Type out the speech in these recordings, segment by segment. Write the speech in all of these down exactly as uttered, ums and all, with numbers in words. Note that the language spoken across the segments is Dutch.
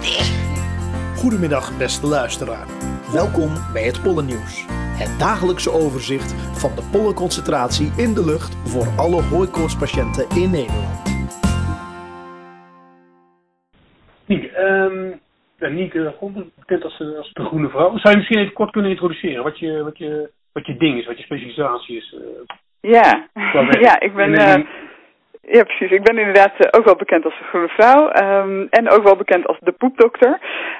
Goedemiddag, beste luisteraar. Welkom bij het Pollennieuws. Het dagelijkse overzicht van de pollenconcentratie in de lucht voor alle hooikoortspatiënten in Nederland. Nieke, um, ja, Nieke bekend als, als de groene vrouw. Zou je misschien even kort kunnen introduceren wat je, wat je, wat je ding is, wat je specialisatie is? Uh, ja. ja, ik ben... Uh, Ja, precies. Ik ben inderdaad uh, ook wel bekend als de groene vrouw um, en ook wel bekend als de poepdokter.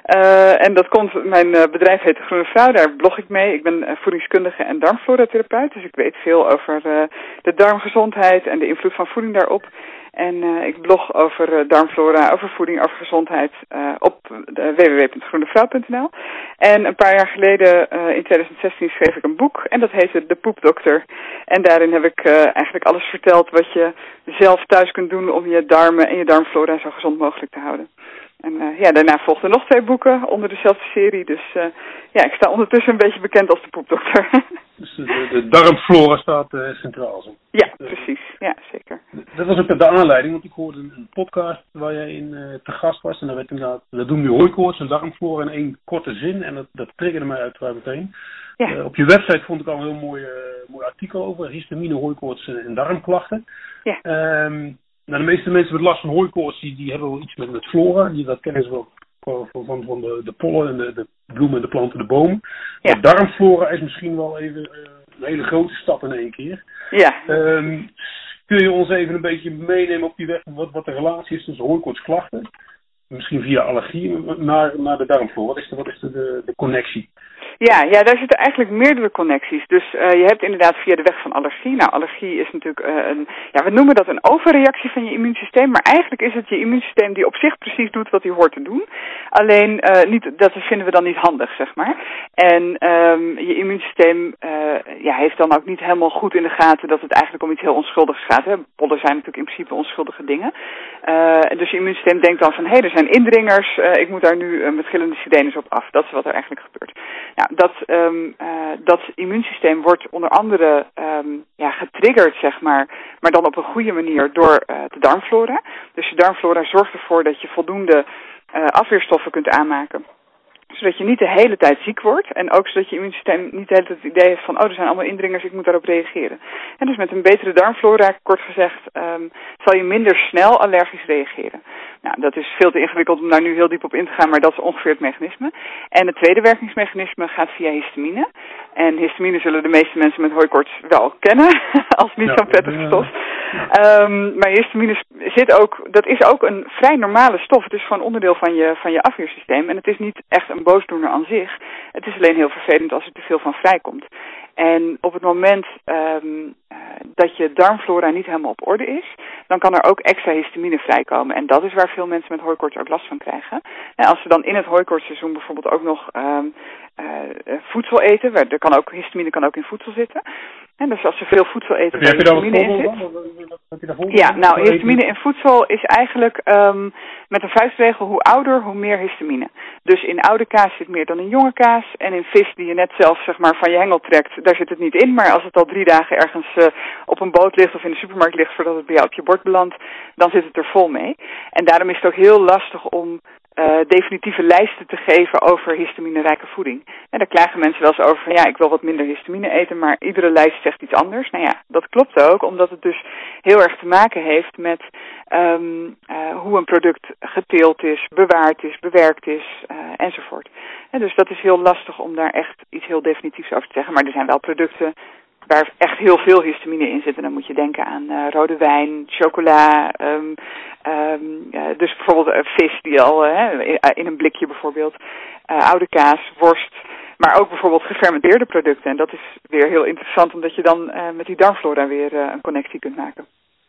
Uh, en dat komt, mijn uh, bedrijf heet de Groene Vrouw, daar blog ik mee. Ik ben uh, voedingskundige en darmfloratherapeut, dus ik weet veel over uh, de darmgezondheid en de invloed van voeding daarop. En uh, ik blog over uh, darmflora, over voeding, over gezondheid uh, op w w w punt groene vrouw punt n l. En een paar jaar geleden, uh, in twintig zestien, schreef ik een boek en dat heette De Poepdokter. En daarin heb ik uh, eigenlijk alles verteld wat je zelf thuis kunt doen om je darmen en je darmflora zo gezond mogelijk te houden. En uh, ja, daarna volgden nog twee boeken onder dezelfde serie. Dus uh, ja, ik sta ondertussen een beetje bekend als de poepdokter. Dus de, de, de darmflora staat uh, centraal. Zo. Ja, precies. Ja, zeker. Dat was ook de aanleiding, want ik hoorde een podcast waar jij in uh, te gast was. En daar werd inderdaad, dat doen we hooikoorts en darmflora in één korte zin. En dat, dat triggerde mij uiteraard meteen. Ja. Uh, op je website vond ik al een heel mooi, uh, mooi artikel over histamine, hooikoorts en darmklachten. Ja. Um, Nou, de meeste mensen met last van hooikoorts, die, die hebben wel iets met, met flora. Die, dat kennen ze wel van, van, van de, de pollen en de, de bloemen en de planten, de bomen. Ja. Maar darmflora is misschien wel even uh, een hele grote stap in één keer. Ja. Um, kun je ons even een beetje meenemen op die weg wat, wat de relatie is tussen hooikoortsklachten, misschien via allergie, naar, naar de darmflora? Wat is de, wat is de, de, de connectie? Ja, ja, daar zitten eigenlijk meerdere connecties. Dus uh, je hebt inderdaad via de weg van allergie. Nou, allergie is natuurlijk uh, een, ja, we noemen dat een overreactie van je immuunsysteem, maar eigenlijk is het je immuunsysteem die op zich precies doet wat hij hoort te doen. Alleen, uh, niet, dat vinden we dan niet handig, zeg maar. En um, je immuunsysteem uh, ja, heeft dan ook niet helemaal goed in de gaten dat het eigenlijk om iets heel onschuldigs gaat. Hè. Pollen zijn natuurlijk in principe onschuldige dingen. Uh, dus je immuunsysteem denkt dan van, hé, hey, er zijn indringers, uh, ik moet daar nu uh, met gillende sirenes op af. Dat is wat er eigenlijk gebeurt. Nou, dat, um, uh, dat immuunsysteem wordt onder andere um, ja, getriggerd, zeg maar, maar dan op een goede manier door uh, de darmflora. Dus je darmflora zorgt ervoor dat je voldoende uh, afweerstoffen kunt aanmaken, zodat je niet de hele tijd ziek wordt en ook zodat je immuunsysteem niet de hele tijd het idee heeft van, oh, er zijn allemaal indringers, ik moet daarop reageren. En dus met een betere darmflora, kort gezegd, um, zal je minder snel allergisch reageren. Nou, dat is veel te ingewikkeld om daar nu heel diep op in te gaan, maar dat is ongeveer het mechanisme. En het tweede werkingsmechanisme gaat via histamine. En histamine zullen de meeste mensen met hooikoorts wel kennen, als niet ja, zo'n prettige stof. Ja. Um, maar histamine zit ook, dat is ook een vrij normale stof. Het is gewoon onderdeel van je, van je afweersysteem. En het is niet echt een boosdoener aan zich. Het is alleen heel vervelend als er te veel van vrijkomt. En op het moment um, uh, dat je darmflora niet helemaal op orde is, dan kan er ook extra histamine vrijkomen. En dat is waar veel mensen met hooikoorts ook last van krijgen. En als ze dan in het hooikoortsseizoen bijvoorbeeld ook nog um, uh, voedsel eten, waar er kan ook, histamine kan ook in voedsel zitten. En dus als ze veel voedsel eten, waar histamine in zit. Ja, nou, histamine in voedsel is eigenlijk um, met een vuistregel, hoe ouder, hoe meer histamine. Dus in oude kaas zit meer dan in jonge kaas. En in vis die je net zelf, zeg maar, van je hengel trekt, daar zit het niet in. Maar als het al drie dagen ergens uh, op een boot ligt of in de supermarkt ligt voordat het bij jou op je bord belandt, dan zit het er vol mee. En daarom is het ook heel lastig om Uh, definitieve lijsten te geven over histamine-rijke voeding. En daar klagen mensen wel eens over van, ja, ik wil wat minder histamine eten, maar iedere lijst zegt iets anders. Nou ja, dat klopt ook, omdat het dus heel erg te maken heeft met um, uh, hoe een product geteeld is, bewaard is, bewerkt is, uh, enzovoort. En dus dat is heel lastig om daar echt iets heel definitiefs over te zeggen, maar er zijn wel producten waar echt heel veel histamine in zit. En dan moet je denken aan uh, rode wijn, chocola, um, um, uh, dus bijvoorbeeld uh, vis die al uh, in een blikje bijvoorbeeld, uh, oude kaas, worst, maar ook bijvoorbeeld gefermenteerde producten. En dat is weer heel interessant, omdat je dan uh, met die darmflora weer uh, een connectie kunt maken.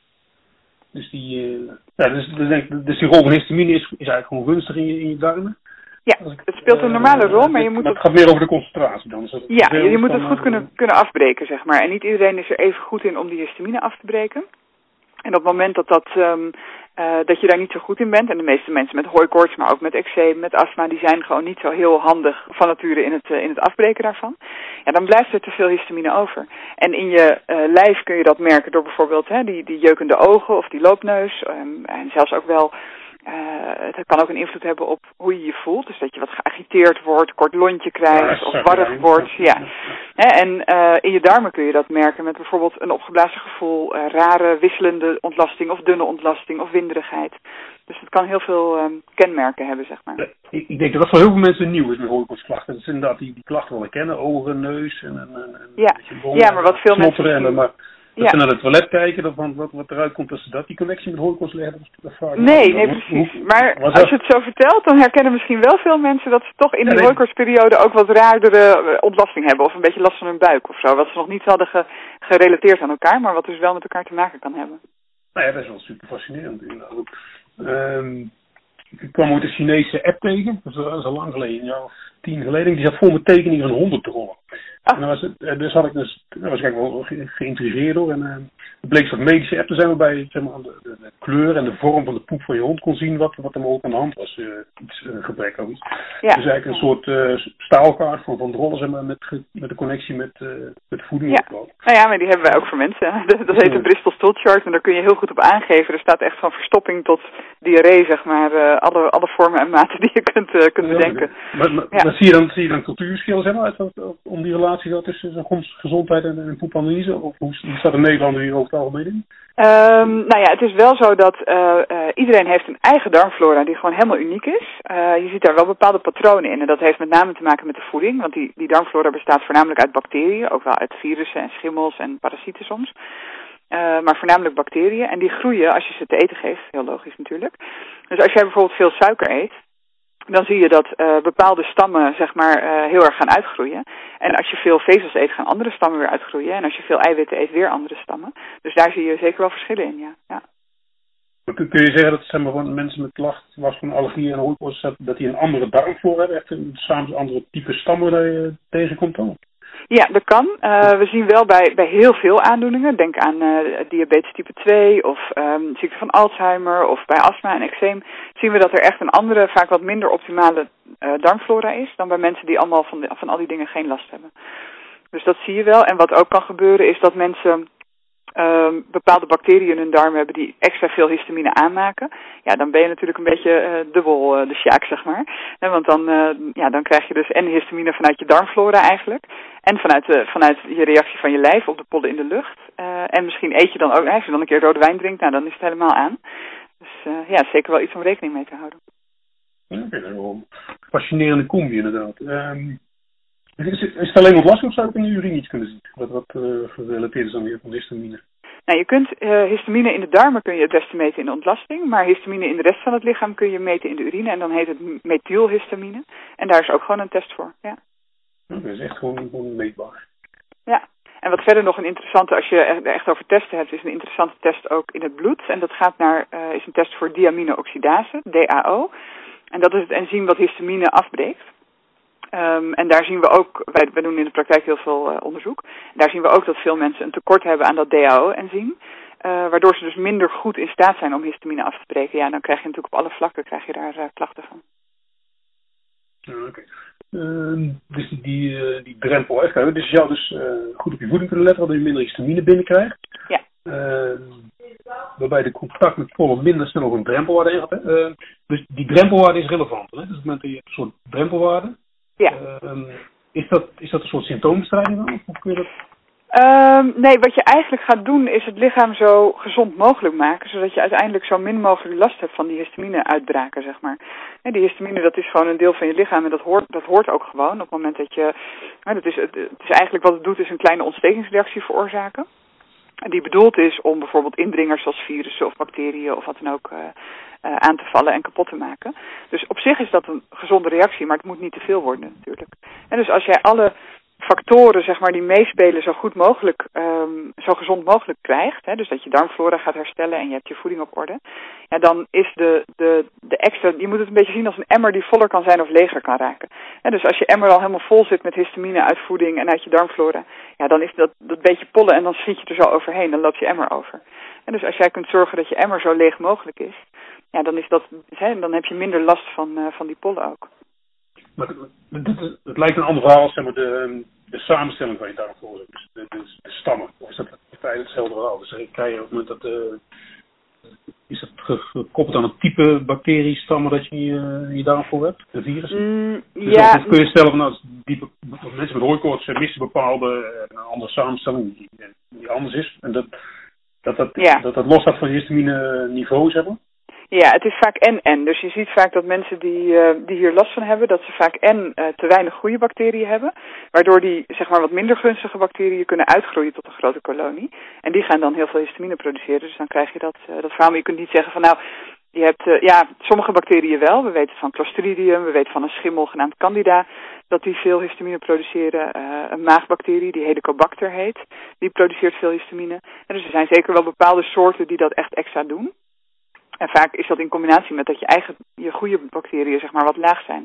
Dus die, uh, ja, dus, dus, dus die rol van histamine is, is eigenlijk gewoon gunstig in je, in je darmen? Ja, het speelt een normale rol, maar je moet... Maar het gaat meer over de concentratie dan? Dus ja, je moet het goed kunnen, kunnen afbreken, zeg maar. En niet iedereen is er even goed in om die histamine af te breken. En op het moment dat, dat, um, uh, dat je daar niet zo goed in bent, en de meeste mensen met hooikoorts, maar ook met eczeem, met astma, die zijn gewoon niet zo heel handig van nature in het, uh, in het afbreken daarvan. Ja, dan blijft er te veel histamine over. En in je uh, lijf kun je dat merken door bijvoorbeeld hè, die, die jeukende ogen of die loopneus. Um, en zelfs ook wel Uh, het kan ook een invloed hebben op hoe je je voelt. Dus dat je wat geagiteerd wordt, kort lontje krijgt ja, of warrig wordt. Ja. He, en uh, in je darmen kun je dat merken met bijvoorbeeld een opgeblazen gevoel, uh, rare wisselende ontlasting of dunne ontlasting of winderigheid. Dus het kan heel veel um, kenmerken hebben, zeg maar. Ik, ik denk dat dat voor heel veel mensen nieuw is met hooikoortsklachten. Dat is inderdaad die, die klachten wel herkennen, ogen, neus en, en, en ja. een bon, ja, maar wat veel mensen en, en, maar dat ja. ze naar het toilet kijken, dat van, wat, wat eruit komt, dat ze dat die connectie met hooikoorts leggen. Dat vaak nee, nee, precies. Hoe, maar als je het zo vertelt, dan herkennen misschien wel veel mensen dat ze toch in ja, die nee. hooikoortsperiode ook wat raardere ontlasting hebben. Of een beetje last van hun buik of zo. Wat ze nog niet hadden ge, gerelateerd aan elkaar, maar wat dus wel met elkaar te maken kan hebben. Nou ja, dat is wel super fascinerend inderdaad. Um, ik kwam ooit een Chinese app tegen, dat is al lang geleden, een jaar of tien geleden. Die zat vol met tekeningen van honden te rollen. Ah. En dan was het, dus had ik dus, daar was ik eigenlijk wel ge, geïntrigeerd door. En uh, het bleek zo'n medische app te zijn waarbij zeg maar, de, de, de kleur en de vorm van de poep van je hond kon zien wat, wat hem ook aan de hand was. Uh, iets uh, gebrek of iets. Ja. Dus eigenlijk een soort uh, staalkaart van, van rollen zeg maar, met, met de connectie met, uh, met voeding. Ja. Nou ja, maar die hebben wij ook voor mensen. Dat, dat heet de Bristol Stool Chart en daar kun je heel goed op aangeven. Er staat echt van verstopping tot diarree, zeg maar. Uh, alle, alle vormen en maten die je kunt, uh, kunt ja, bedenken. Maar, maar, ja. maar zie je dan, zie je dan cultuurverschillen zeg maar, uit, om die relatie tussen gezondheid en, en poepanalyse? Of hoe staat de Nederlander hier over het algemeen in? Um, nou ja, het is wel zo dat uh, uh, iedereen heeft een eigen darmflora die gewoon helemaal uniek is. Uh, je ziet daar wel bepaalde patronen in en dat heeft met name te maken met de voeding. Want die, die darmflora bestaat voornamelijk uit bacteriën, ook wel uit virussen en schimmels en parasieten soms. Uh, maar voornamelijk bacteriën en die groeien als je ze te eten geeft, heel logisch natuurlijk. Dus als jij bijvoorbeeld veel suiker eet, dan zie je dat uh, bepaalde stammen zeg maar uh, heel erg gaan uitgroeien. En als je veel vezels eet, gaan andere stammen weer uitgroeien. En als je veel eiwitten eet, weer andere stammen. Dus daar zie je zeker wel verschillen in, ja. ja. Kun je zeggen dat zeg maar, van mensen met klacht was van allergie en hooikoorts, dat die een andere darmflora hebben? Echt een, samen andere type stammen waar je tegenkomt dan? Ja, dat kan. Uh, we zien wel bij, bij heel veel aandoeningen. Denk aan uh, diabetes type twee of um, ziekte van Alzheimer of bij astma en eczeem. Zien we dat er echt een andere, vaak wat minder optimale uh, darmflora is dan bij mensen die allemaal van, de, van al die dingen geen last hebben. Dus dat zie je wel. En wat ook kan gebeuren is dat mensen um, bepaalde bacteriën in hun darm hebben die extra veel histamine aanmaken. Ja, dan ben je natuurlijk een beetje uh, dubbel uh, de sjaak, zeg maar. En want dan, uh, ja, dan krijg je dus en histamine vanuit je darmflora eigenlijk. En vanuit, de, vanuit je reactie van je lijf op de pollen in de lucht. Uh, en misschien eet je dan ook, als je dan een keer rode wijn drinkt, nou dan is het helemaal aan. Dus uh, ja, zeker wel iets om rekening mee te houden. Ja, dat is wel een fascinerende combi inderdaad. Um, is, het, is het alleen ontlasting of zou ik in de urine iets kunnen zien? Wat, wat uh, gerelateerd is aan weer van histamine? Nou, je kunt uh, histamine in de darmen kun je het beste meten in de ontlasting, maar histamine in de rest van het lichaam kun je meten in de urine en dan heet het methylhistamine. En daar is ook gewoon een test voor, ja. Dat is echt gewoon, gewoon meetbaar. Ja, en wat verder nog een interessante, als je er echt over testen hebt, is een interessante test ook in het bloed. En dat gaat naar, uh, is een test voor diamine-oxidase, D A O. En dat is het enzym wat histamine afbreekt. Um, en daar zien we ook, wij, wij doen in de praktijk heel veel uh, onderzoek. Daar zien we ook dat veel mensen een tekort hebben aan dat D A O-enzym. Uh, waardoor ze dus minder goed in staat zijn om histamine af te breken. Ja, dan krijg je natuurlijk op alle vlakken krijg je daar uh, klachten van. Ja, oké. Okay. Uh, dus die, die, uh, die drempel echt hebben. Dus je zou dus uh, goed op je voeding kunnen letten, waardoor je minder histamine binnenkrijgt. Ja. Uh, waarbij de contact met pollen minder snel over een drempelwaarde ingaat. Uh, dus die drempelwaarde is relevant. Hè? Dus op het moment dat je hebt een soort drempelwaarde. Ja. Uh, is, dat, is dat een soort symptoombestrijding dan? Of kun je dat... Um, nee, wat je eigenlijk gaat doen is het lichaam zo gezond mogelijk maken, zodat je uiteindelijk zo min mogelijk last hebt van die histamine-uitbraken, zeg maar. En die histamine, dat is gewoon een deel van je lichaam en dat hoort, dat hoort ook gewoon op het moment dat je... Nou, dat is, het is eigenlijk wat het doet, is een kleine ontstekingsreactie veroorzaken. Die bedoeld is om bijvoorbeeld indringers zoals virussen of bacteriën of wat dan ook uh, uh, aan te vallen en kapot te maken. Dus op zich is dat een gezonde reactie, maar het moet niet te veel worden natuurlijk. En dus als jij alle factoren zeg maar die meespelen zo goed mogelijk, um, zo gezond mogelijk krijgt, hè, dus dat je darmflora gaat herstellen en je hebt je voeding op orde, ja, dan is de, de, de extra, je moet het een beetje zien als een emmer die voller kan zijn of leger kan raken. Hè, dus als je emmer al helemaal vol zit met histamine uit voeding en uit je darmflora, ja, dan is dat, dat beetje pollen en dan schiet je er zo overheen, dan loopt je emmer over. En dus als jij kunt zorgen dat je emmer zo leeg mogelijk is, ja, dan is dat, hè, dan heb je minder last van, uh, van die pollen ook. Maar het, het, het, het lijkt een ander verhaal als zeg maar, de, de samenstelling van je darmflora, dus de, de, de stammen. Of is dat feitelijk hetzelfde verhaal? Dus dan krijg je op het moment dat uh, is het gekoppeld aan het type bacteriestammen dat je in je darmflora hebt, de virus? Mm, dus ja. Of kun je stellen van nou, die, dat mensen met hooikoorts missen bepaalde een andere samenstelling die, die anders is. En dat dat, dat, ja. dat, dat los staat van histamine niveaus hebben? Ja, het is vaak en-en. Dus je ziet vaak dat mensen die, uh, die hier last van hebben, dat ze vaak en uh, te weinig goede bacteriën hebben, waardoor die zeg maar wat minder gunstige bacteriën kunnen uitgroeien tot een grote kolonie. En die gaan dan heel veel histamine produceren, dus dan krijg je dat, uh, dat verhaal. Maar je kunt niet zeggen van nou, je hebt, uh, ja, sommige bacteriën wel. We weten van Clostridium, we weten van een schimmel genaamd Candida, dat die veel histamine produceren. Uh, een maagbacterie, die Helicobacter heet, die produceert veel histamine. En dus er zijn zeker wel bepaalde soorten die dat echt extra doen. En vaak is dat in combinatie met dat je eigen, je goede bacteriën zeg maar wat laag zijn.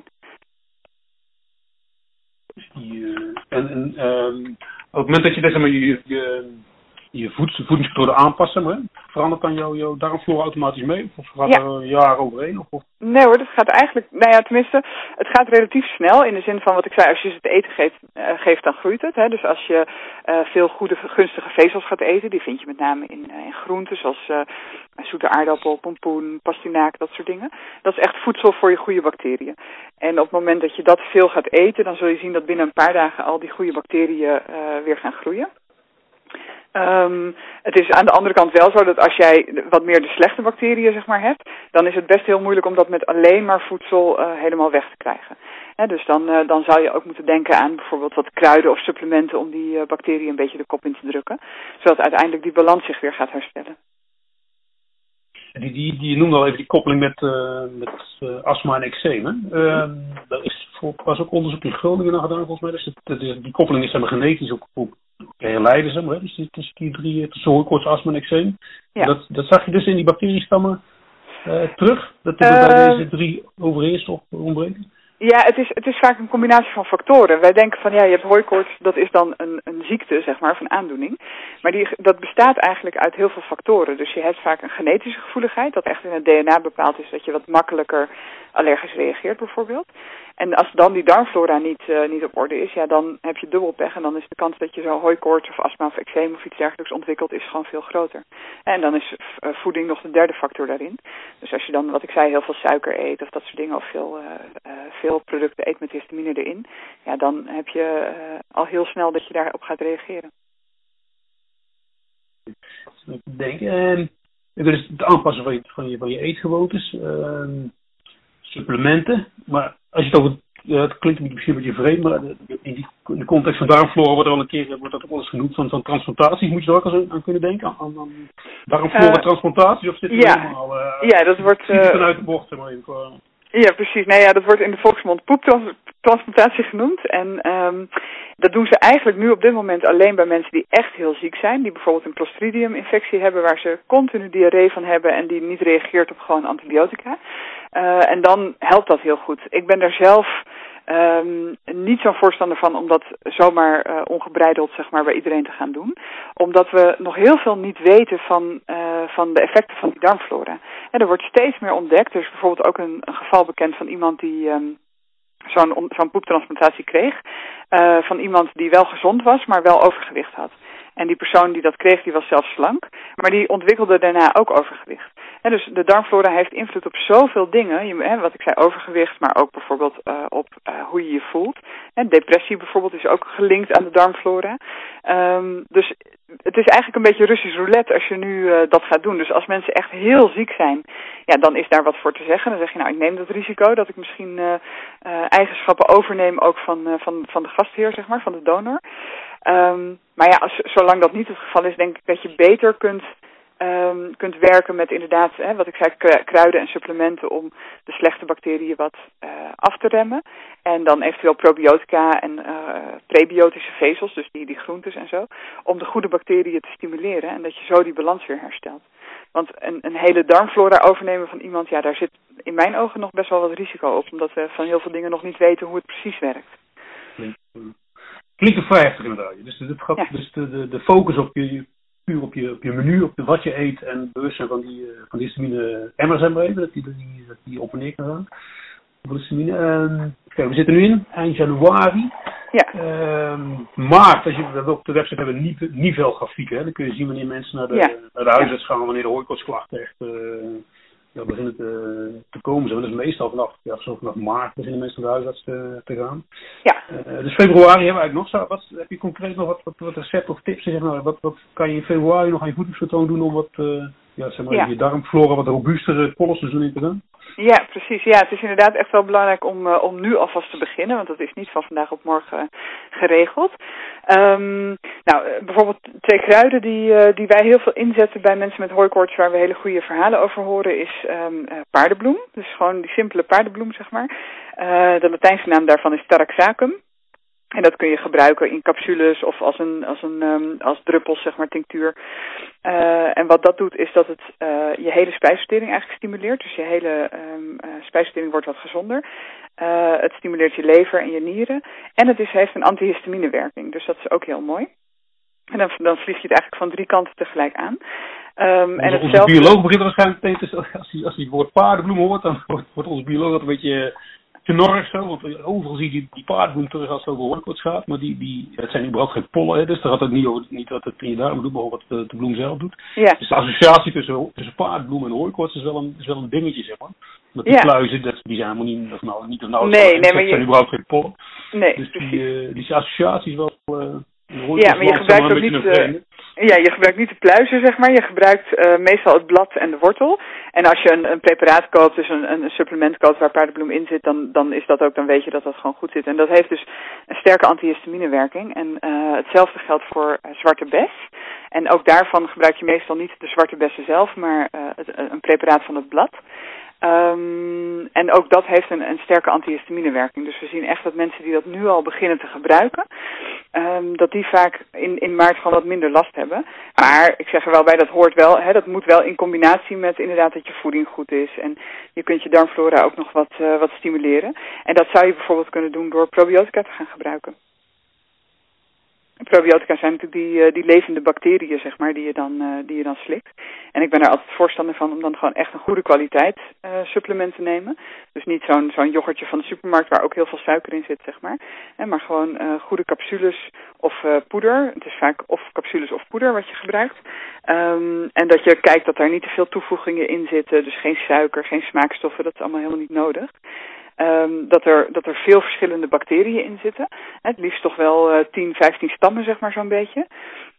Die, uh, en en um, op het moment dat je zeg maar, je, je, je voed, voedingsmethode aanpassen, maar, verandert dan jouw, jouw darmflora automatisch mee? Of gaat ja. er een jaar overheen? Of, of? Nee hoor, dat gaat eigenlijk, nou ja, tenminste, het gaat relatief snel in de zin van wat ik zei, als je het eten geeft, uh, geeft dan groeit het. Hè? Dus als je uh, veel goede, gunstige vezels gaat eten, die vind je met name in, uh, in groenten, zoals uh, zoete aardappel, pompoen, pastinaak, dat soort dingen. Dat is echt voedsel voor je goede bacteriën. En op het moment dat je dat veel gaat eten, dan zul je zien dat binnen een paar dagen al die goede bacteriën uh, weer gaan groeien. Um, het is aan de andere kant wel zo dat als jij wat meer de slechte bacteriën zeg maar hebt, dan is het best heel moeilijk om dat met alleen maar voedsel uh, helemaal weg te krijgen. He, dus dan, uh, dan zou je ook moeten denken aan bijvoorbeeld wat kruiden of supplementen om die uh, bacteriën een beetje de kop in te drukken, zodat uiteindelijk die balans zich weer gaat herstellen. Die, die, die noemde al even die koppeling met, uh, met uh, astma en eczeem. Hè? Uh, daar is voor, was ook onderzoek in Groningen naar gedaan volgens mij. Dus het, het, die koppeling is zeg maar, genetisch ook, ook herleiden. Zeg maar, dus die, tussen die drie, tussen hooikoorts, astma en eczeem. Ja. Dat, dat zag je dus in die bacteriestammen uh, terug? Dat er uh, bij deze drie overheerst of ontbreken? Ja, het is, het is vaak een combinatie van factoren. Wij denken van ja, je hebt hooikoorts, dat is dan een, een ziekte, zeg maar, of een aandoening. Maar die, dat bestaat eigenlijk uit heel veel factoren. Dus je hebt vaak een genetische gevoeligheid, dat echt in het D N A bepaald is dat je wat makkelijker allergisch reageert bijvoorbeeld. En als dan die darmflora niet, uh, niet op orde is, ja, dan heb je dubbel pech. En dan is de kans dat je zo'n hooikoorts of astma of eczeem of iets dergelijks ontwikkelt, is gewoon veel groter. En dan is uh, voeding nog de derde factor daarin. Dus als je dan, wat ik zei, heel veel suiker eet of dat soort dingen, of veel, uh, uh, veel producten eet met histamine erin, ja, dan heb je uh, al heel snel dat je daarop gaat reageren. Ik denk, uh, dus het aanpassen van je, van je, van je eetgewoontes, uh, supplementen, maar als je het over, uh, het klinkt misschien een beetje vreemd, maar in, die, in de context van darmflora wordt er al een keer, wordt dat ook wel eens genoemd van, van transplantaties. Moet je daar ook eens aan kunnen denken? Aan, aan darmflora uh, transplantaties? Of zit er ja. helemaal uh, ja, dat wordt uh, vanuit de bocht, zeg maar even qua... Ja, precies. Nee, ja, dat wordt in de volksmond poeptransplantatie genoemd. En um, dat doen ze eigenlijk nu op dit moment alleen bij mensen die echt heel ziek zijn. Die bijvoorbeeld een Clostridium-infectie hebben waar ze continu diarree van hebben en die niet reageert op gewoon antibiotica. Uh, en dan helpt dat heel goed. Ik ben daar zelf um, niet zo'n voorstander van om dat zomaar uh, ongebreideld zeg maar, bij iedereen te gaan doen. Omdat we nog heel veel niet weten van, uh, van de effecten van die darmflora. En er wordt steeds meer ontdekt. Er is bijvoorbeeld ook een, een geval bekend van iemand die um, zo'n, zo'n poeptransplantatie kreeg. Uh, van iemand die wel gezond was, maar wel overgewicht had. En die persoon die dat kreeg, die was zelfs slank. Maar die ontwikkelde daarna ook overgewicht. En dus de darmflora heeft invloed op zoveel dingen. Je, hè, wat ik zei, overgewicht, maar ook bijvoorbeeld uh, op uh, hoe je je voelt. En depressie bijvoorbeeld is ook gelinkt aan de darmflora. Um, dus het is eigenlijk een beetje Russisch roulette als je nu uh, dat gaat doen. Dus als mensen echt heel ziek zijn, ja, dan is daar wat voor te zeggen. Dan zeg je, nou, ik neem dat risico dat ik misschien uh, uh, eigenschappen overneem ook van, uh, van, van de gastheer, zeg maar, van de donor. Um, maar ja, als, zolang dat niet het geval is, denk ik dat je beter kunt, um, kunt werken met inderdaad, hè, wat ik zei, kruiden en supplementen om de slechte bacteriën wat uh, af te remmen. En dan eventueel probiotica en uh, prebiotische vezels, dus die, die groentes en zo, om de goede bacteriën te stimuleren en dat je zo die balans weer herstelt. Want een, een hele darmflora overnemen van iemand, ja, daar zit in mijn ogen nog best wel wat risico op, omdat we van heel veel dingen nog niet weten hoe het precies werkt. Klinkt vrij heftig inderdaad. Dus, de, ja. dus de, de, de focus op je, puur op je, op je menu, op de, wat je eet en bewustzijn van die, van die histamine emmers hebben we even, dat die, die, dat die op en neer kan gaan. Um, okay, we zitten nu in eind januari. Ja. Um, maart, als je, we op de website hebben we nivelgrafieken. Dan kun je zien wanneer mensen naar de, ja. naar de huisarts gaan, wanneer de hooikoortsklachten echt uh, ja, beginnen te, te komen. Zo. Dus meestal vanaf, ja, zo vanaf maart beginnen mensen naar de huisarts te, te gaan. Ja. Uh, dus februari hebben we eigenlijk nog zo. Wat, heb je concreet nog wat, wat, wat recepten of tips? Zeg maar, wat, wat kan je in februari nog aan je voedingspatroon doen om wat, uh, ja, zeg maar, ja. je darmflora wat robuustere pollenseizoen in te gaan? Ja, precies. Ja, het is inderdaad echt wel belangrijk om, uh, om nu alvast te beginnen, want dat is niet van vandaag op morgen uh, geregeld. Um, nou, uh, bijvoorbeeld twee kruiden die, uh, die wij heel veel inzetten bij mensen met hooikoorts, waar we hele goede verhalen over horen, is um, uh, paardenbloem. Dus gewoon die simpele paardenbloem, zeg maar. Uh, de Latijnse naam daarvan is Taraxacum. En dat kun je gebruiken in capsules of als een als een um, als druppels, zeg maar, tinctuur. Uh, en wat dat doet is dat het uh, je hele spijsvertering eigenlijk stimuleert. Dus je hele um, uh, spijsvertering wordt wat gezonder. Uh, het stimuleert je lever en je nieren. En het is, heeft een antihistaminewerking. Dus dat is ook heel mooi. En dan, dan vlieg je het eigenlijk van drie kanten tegelijk aan. Um, en onze hetzelfde... bioloog begint waarschijnlijk meteen, als hij, als hij het woord paardenbloem hoort, dan wordt, wordt onze bioloog dat een beetje knorrig zo, want overal zie je die paardenbloem terug als het over hooikoorts gaat, maar die, die, het zijn überhaupt geen pollen, hè, dus daar gaat het niet over, niet wat het in je darm doet, maar wat de, de bloem zelf doet. Ja. Dus de associatie tussen, tussen paardenbloem en hooikoorts is wel een, is wel een dingetje, zeg maar. Want die ja. pluizen, dat, die zijn helemaal niet, dat is nou, niet of nou, nee, nee, maar je... zijn überhaupt geen pollen. Nee, dus precies. die, uh, die associatie is wel... Uh, ja, maar je gebruikt ook niet de, ja, je gebruikt niet de pluizen, zeg maar. Je gebruikt uh, meestal het blad en de wortel. En als je een, een preparaat koopt, dus een, een supplement koopt waar paardenbloem in zit, dan, dan is dat ook, dan weet je dat dat gewoon goed zit. En dat heeft dus een sterke antihistaminewerking. En uh, hetzelfde geldt voor uh, zwarte bes. En ook daarvan gebruik je meestal niet de zwarte bessen zelf, maar uh, het, een preparaat van het blad. Um, en ook dat heeft een, een sterke antihistaminewerking. Dus we zien echt dat mensen die dat nu al beginnen te gebruiken, um, dat die vaak in, in maart gewoon wat minder last hebben. Maar ik zeg er wel bij, dat hoort wel, hè, dat moet wel in combinatie met inderdaad dat je voeding goed is. En je kunt je darmflora ook nog wat, uh, wat stimuleren. En dat zou je bijvoorbeeld kunnen doen door probiotica te gaan gebruiken. Probiotica zijn natuurlijk die, uh, die levende bacteriën, zeg maar, die je dan, uh, die je dan slikt. En ik ben er altijd voorstander van om dan gewoon echt een goede kwaliteit uh, supplement te nemen. Dus niet zo'n zo'n yoghurtje van de supermarkt waar ook heel veel suiker in zit, zeg maar. En maar gewoon uh, goede capsules of uh, poeder. Het is vaak of capsules of poeder wat je gebruikt. Um, en dat je kijkt dat daar niet te veel toevoegingen in zitten. Dus geen suiker, geen smaakstoffen, dat is allemaal helemaal niet nodig. Um, dat er dat er veel verschillende bacteriën in zitten. Het liefst toch wel uh, tien, vijftien stammen, zeg maar, zo'n beetje.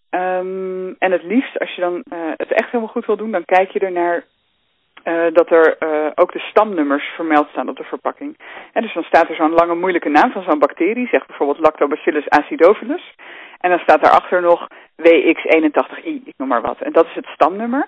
Um, en het liefst, als je dan uh, het echt helemaal goed wil doen, dan kijk je ernaar uh, dat er uh, ook de stamnummers vermeld staan op de verpakking. En dus dan staat er zo'n lange moeilijke naam van zo'n bacterie, zegt bijvoorbeeld Lactobacillus acidophilus. En dan staat daarachter nog W X eenentachtig I, ik noem maar wat. En dat is het stamnummer.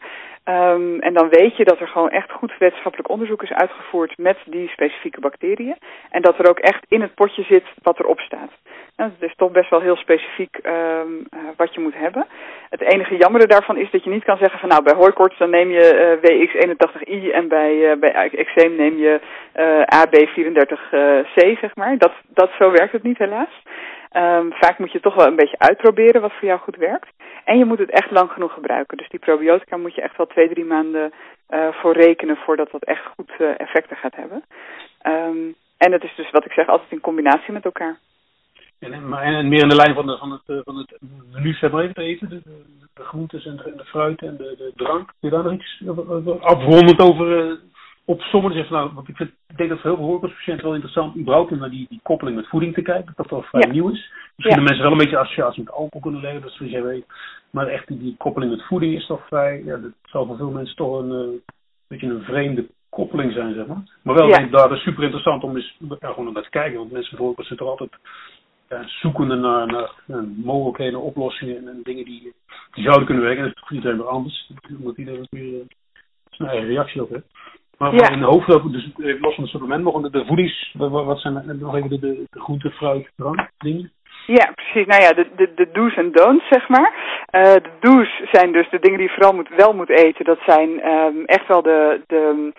Um, en dan weet je dat er gewoon echt goed wetenschappelijk onderzoek is uitgevoerd met die specifieke bacteriën. En dat er ook echt in het potje zit wat erop staat. Nou, het is toch best wel heel specifiek um, uh, wat je moet hebben. Het enige jammere daarvan is dat je niet kan zeggen van nou bij hooikoorts dan neem je uh, W X eenentachtig I en bij, uh, bij eczeem neem je uh, A B vierendertig C, zeg maar. Dat, dat, zo werkt het niet helaas. Um, vaak moet je toch wel een beetje uitproberen wat voor jou goed werkt. En je moet het echt lang genoeg gebruiken. Dus die probiotica moet je echt wel twee, drie maanden uh, voor rekenen voordat dat echt goed uh, effecten gaat hebben. Um, en het is dus wat ik zeg altijd in combinatie met elkaar. En, maar, en meer in de lijn van, de, van het, van het menu even te eten, de, de, de groentes en de, de fruit en de, de drank. Kun je daar nog iets afrondend over uh, opzommen? Dus nou, want ik, vind, ik denk dat voor heel veel hooikoortspatiënten wel interessant überhaupt om naar die, die koppeling met voeding te kijken. Dat dat wel vrij ja. nieuw is. Misschien ja. de mensen wel een beetje associatie met alcohol kunnen leggen, dat is zoals jij weet. Maar echt die, die koppeling met voeding is toch vrij, ja, dat zal voor veel mensen toch een, uh, beetje een vreemde koppeling zijn, zeg maar. Maar wel, ja. denk ik, daar is super interessant om eens ja, gewoon naar te kijken, want mensen met hooikoorts zitten er altijd ja, zoekende naar, naar ja, mogelijkheden, oplossingen en, en dingen die, die zouden kunnen werken. En dat is toch iedereen weer anders, omdat iedereen weer uh, zijn eigen reactie op heeft. Maar ja. in de hoofdloop, dus even los van het supplement, nog de, de voedings, wat zijn nog even de, de, de groente, fruit, drank, dingen? Ja, precies. Nou ja, de, de, de do's en don'ts, zeg maar. Uh, de do's zijn dus de dingen die je vooral moet, wel moet eten. Dat zijn um, echt wel de, de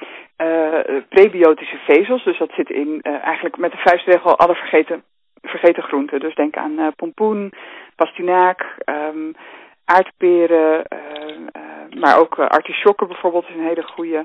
uh, prebiotische vezels. Dus dat zit in uh, eigenlijk met de vuistregel alle vergeten, vergeten groenten. Dus denk aan uh, pompoen, pastinaak, um, aardperen, uh, uh, maar ook uh, artisjokken bijvoorbeeld is een hele goede.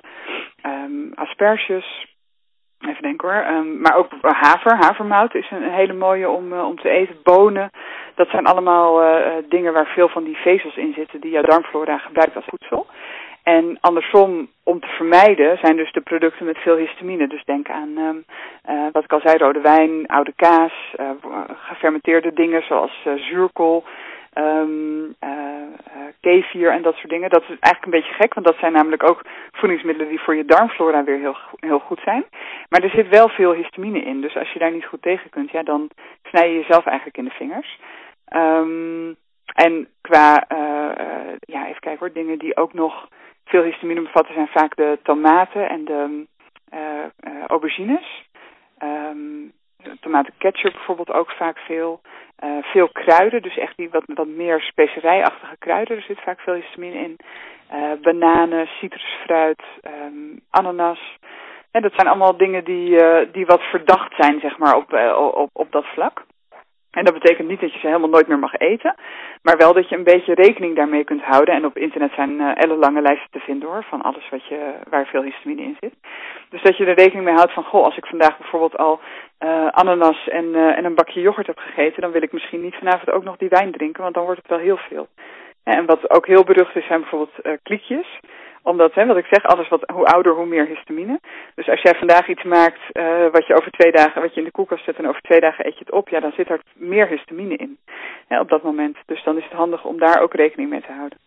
Um, asperges. Even denken hoor. Um, maar ook haver, havermout is een hele mooie om, uh, om te eten. Bonen, dat zijn allemaal uh, dingen waar veel van die vezels in zitten die jouw darmflora gebruikt als voedsel. En andersom, om te vermijden, zijn dus de producten met veel histamine. Dus denk aan, um, uh, wat ik al zei, rode wijn, oude kaas, uh, gefermenteerde dingen zoals uh, zuurkool, um, uh, uh, kefir en dat soort dingen. Dat is eigenlijk een beetje gek, want dat zijn namelijk ook voedingsmiddelen die voor je darmflora weer heel, heel goed zijn. Maar er zit wel veel histamine in, dus als je daar niet goed tegen kunt, ja, dan snij je jezelf eigenlijk in de vingers. Um, en qua, uh, uh, ja, even kijken hoor, dingen die ook nog veel histamine bevatten zijn vaak de tomaten en de uh, uh, aubergines. Um, tomatenketchup bijvoorbeeld ook vaak veel. Uh, veel kruiden, dus echt die wat, wat meer specerijachtige kruiden. Er zit vaak veel histamine in. Uh, bananen, citrusfruit, um, ananas. En dat zijn allemaal dingen die, uh, die wat verdacht zijn, zeg maar, op, uh, op, op dat vlak. En dat betekent niet dat je ze helemaal nooit meer mag eten, maar wel dat je een beetje rekening daarmee kunt houden. En op internet zijn uh, ellenlange lijsten te vinden hoor, van alles wat je, waar veel histamine in zit. Dus dat je er rekening mee houdt van, goh, als ik vandaag bijvoorbeeld al uh, ananas en, uh, en een bakje yoghurt heb gegeten, dan wil ik misschien niet vanavond ook nog die wijn drinken, want dan wordt het wel heel veel. En wat ook heel berucht is, zijn bijvoorbeeld uh, kliekjes. Omdat, hè, wat ik zeg, alles wat, hoe ouder, hoe meer histamine. Dus als jij vandaag iets maakt uh, wat je over twee dagen, wat je in de koelkast zet en over twee dagen eet je het op, ja, dan zit er meer histamine in, hè, op dat moment. Dus dan is het handig om daar ook rekening mee te houden.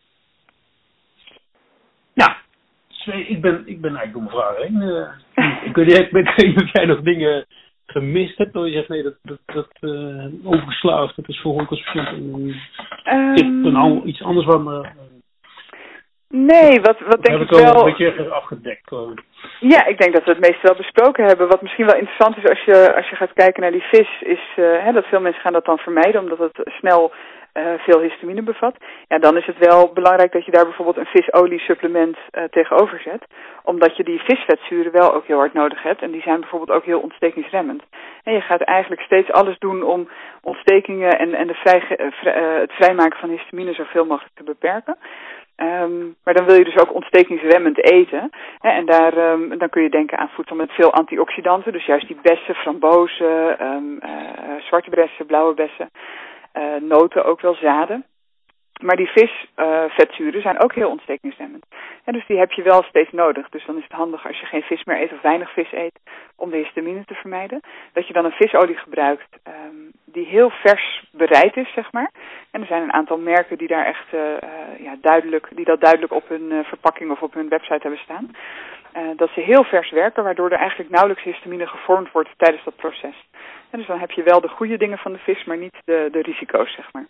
Ja, ik ben, ik ben eigenlijk door mijn vraag heen. Uh, ik weet niet, ik weet niet of jij nog dingen gemist hebt, maar je zegt nee, dat, dat, dat uh, overgeslagen, dat is voor hooikoortspatiënten um, um, iets anders wat me... Nee, wat, wat denk ik wel... Heb ik al een beetje afgedekt. Hoor. Ja, ik denk dat we het meeste wel besproken hebben. Wat misschien wel interessant is als je, als je gaat kijken naar die vis, is uh, hè, dat veel mensen gaan dat dan vermijden, omdat het snel uh, veel histamine bevat. Ja, dan is het wel belangrijk dat je daar bijvoorbeeld een visolie-supplement uh, tegenover zet, omdat je die visvetzuren wel ook heel hard nodig hebt. En die zijn bijvoorbeeld ook heel ontstekingsremmend. En je gaat eigenlijk steeds alles doen om ontstekingen en, en de vrij, uh, vrij, uh, het vrijmaken van histamine zoveel mogelijk te beperken. Um, maar dan wil je dus ook ontstekingsremmend eten. Hè, en daar, um, dan kun je denken aan voedsel met veel antioxidanten. Dus juist die bessen, frambozen, um, uh, zwarte bessen, blauwe bessen, uh, noten, ook wel zaden. Maar die visvetzuren uh, zijn ook heel ontstekingsremmend. En dus die heb je wel steeds nodig. Dus dan is het handig als je geen vis meer eet of weinig vis eet, om de histamine te vermijden, dat je dan een visolie gebruikt um, die heel vers bereid is, zeg maar. En er zijn een aantal merken die daar echt uh, uh, ja, duidelijk, die dat duidelijk op hun uh, verpakking of op hun website hebben staan. Uh, dat ze heel vers werken, waardoor er eigenlijk nauwelijks histamine gevormd wordt tijdens dat proces. En dus dan heb je wel de goede dingen van de vis, maar niet de, de risico's, zeg maar.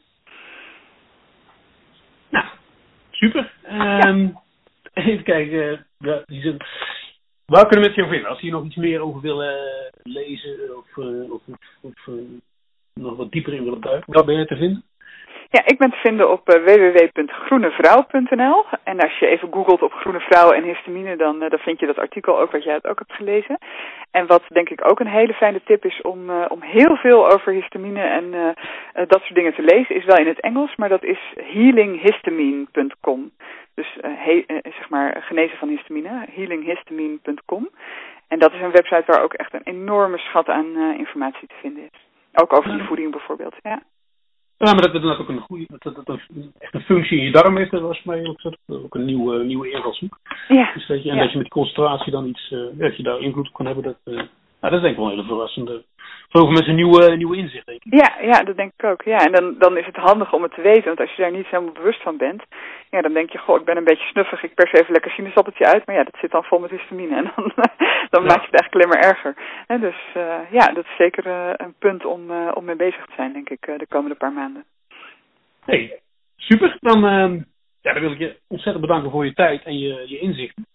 Nou, super. Um, ja. Even kijken. Ja, die zin. Waar kunnen mensen jou vinden? Als je hier nog iets meer over willen uh, lezen of, uh, of, of uh, nog wat dieper in willen duiken, waar ben je te vinden? Ja, ik ben te vinden op uh, w w w punt groene vrouw punt n l. En als je even googelt op groene vrouw en histamine, dan, uh, dan vind je dat artikel ook wat jij het ook hebt gelezen. En wat denk ik ook een hele fijne tip is om, uh, om heel veel over histamine en uh, uh, dat soort dingen te lezen, is wel in het Engels, maar dat is healing histamine punt com. Dus uh, he, uh, zeg maar genezen van histamine, healing histamine punt com. En dat is een website waar ook echt een enorme schat aan uh, informatie te vinden is. Ook over die voeding bijvoorbeeld, ja. Ja, maar dat het dat ook een goede, dat het een, echt een functie in je darm heeft, dat was mij ook, ook een nieuwe, nieuwe invalshoek. Ja. Dus dat je, en ja. dat je met concentratie dan iets, uh, dat je daar invloed op kan hebben, dat, uh, nou, dat is denk ik wel een hele verrassende, voor veel mensen een nieuwe, nieuwe inzicht, denk ik. Ja, ja, dat denk ik ook. Ja, en dan, dan is het handig om het te weten, want als je daar niet helemaal bewust van bent, ja, dan denk je, goh, ik ben een beetje snuffig, ik pers even lekker sinaasappeltje uit, maar ja, dat zit dan vol met histamine en dan, dan ja. maak je het eigenlijk alleen maar erger. En dus uh, ja, dat is zeker uh, een punt om, uh, om mee bezig te zijn, denk ik, uh, de komende paar maanden. Hey, super. Dan, uh, ja, dan wil ik je ontzettend bedanken voor je tijd en je, je inzichten.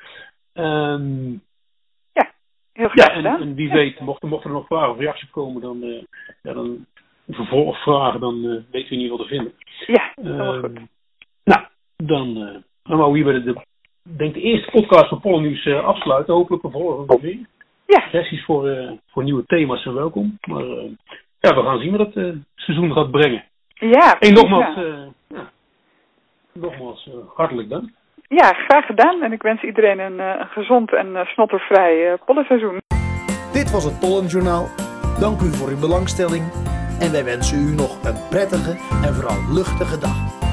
Um, ja, heel graag ja, en, en wie weet, mochten, mochten er nog vragen of reacties komen, dan, uh, ja, dan vervolgvragen, dan uh, weten we in ieder geval te vinden. Ja, helemaal uh, goed. Nou, dan, uh, dan wou hier bij de, de, denk de eerste podcast van Pollennieuws uh, afsluiten. Hopelijk een volgende weer. Ja. Sessies voor, uh, voor nieuwe thema's zijn welkom. Maar uh, ja, we gaan zien wat het uh, seizoen gaat brengen. Ja, en nogmaals, ja. Uh, ja, nogmaals uh, hartelijk dank. Ja, graag gedaan. En ik wens iedereen een, uh, een gezond en uh, snottervrij uh, pollenseizoen. Dit was het Pollenjournaal. Dank u voor uw belangstelling. En wij wensen u nog een prettige en vooral luchtige dag.